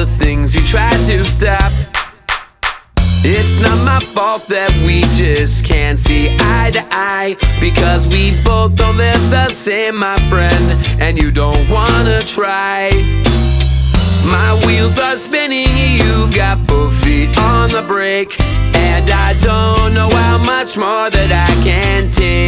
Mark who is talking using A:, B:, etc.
A: the things you tried to stop. It's not my fault that we just can't see eye to eye, because we both don't live the same, my friend, and you don't wanna try. My wheels are spinning, you've got both feet on the brake, and I don't know how much more that I can take.